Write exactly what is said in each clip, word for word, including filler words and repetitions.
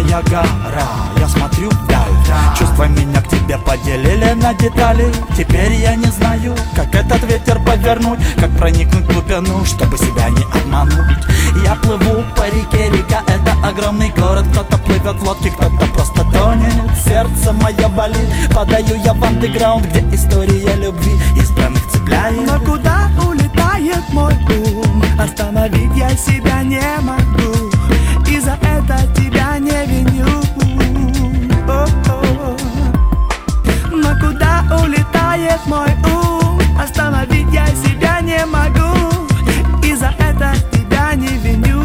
синяя гора. Я смотрю вдаль, чувства меня к тебе поделили на детали. Теперь я не знаю, как этот ветер повернуть, как проникнуть в глубину, чтобы себя не обмануть. Я плыву по реке, река — это огромный город. Кто-то плывет в лодке, кто-то просто тонет. Сердце мое болит, подаю я в андеграунд, где история любви избранных цепляет. Но куда улетает мой ум? Остановить я себя не могу, и за это тебя не виню. О-о. Но куда улетает мой ум? Остановить я себя не могу, и за это тебя не виню.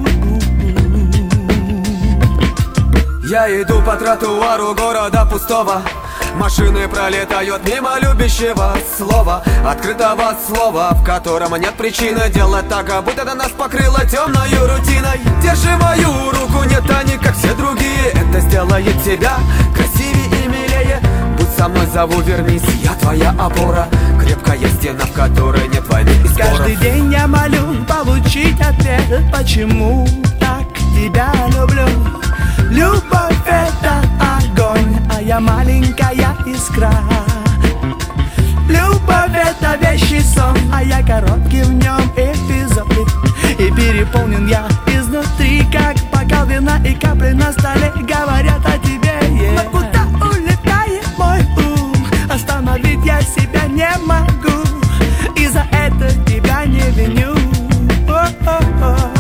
Я иду по тротуару города пустого. Машины пролетают мимо любящего слова, открытого слова, в котором нет причины делать так, а будто нас покрыло темною рутиной. Держи мою руку, не тяни, как все другие. Это сделает тебя красивее и милее. Будь со мной, зову, вернись, я твоя опора, крепкая стена, в которой нет войны и споров. Каждый день я молю получить ответ, почему так тебя люблю. Любовь — это огонь, а я маленькая искра. Любовь — это вещий сон, а я короткий в нем эпизод. И переполнен я изнутри, как бокал вина и капли на столе говорят о тебе. Yeah. Но куда улетает мой ум? Остановить я себя не могу, и за это тебя не виню. О-о-о.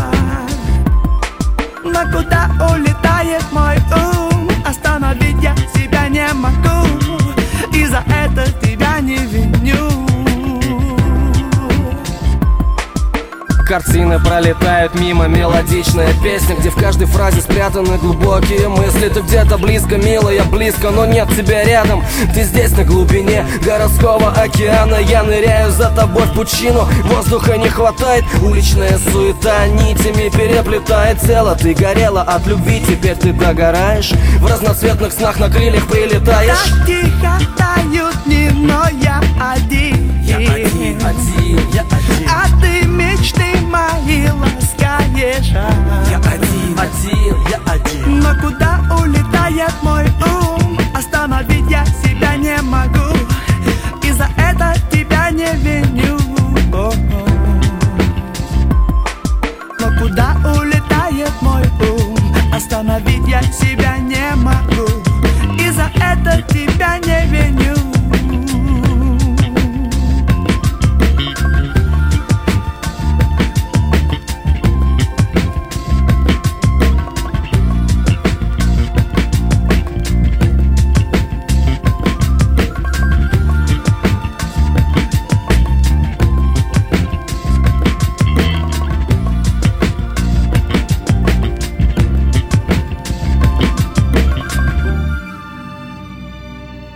Но куда улетает мой ум? Остановить я себя не могу, и за это тебя не виню. Картины пролетают мимо, мелодичная песня, где в каждой фразе спрятаны глубокие мысли. Ты где-то близко, милая, близко, но нет тебя рядом. Ты здесь на глубине городского океана. Я ныряю за тобой в пучину, воздуха не хватает. Уличная суета нитями переплетает тело. Ты горела от любви, теперь ты догораешь. В разноцветных снах на крыльях прилетаешь. Так тихо тают дни, но я один. Я один, один, я один. А ты мечты мои ласкаешь. Я один, один, я один. Но куда улетает мой ум? Остановить я себя не могу, и за это тебя не виню. О-о. Но куда улетает мой ум? Остановить я себя не могу, и за это тебя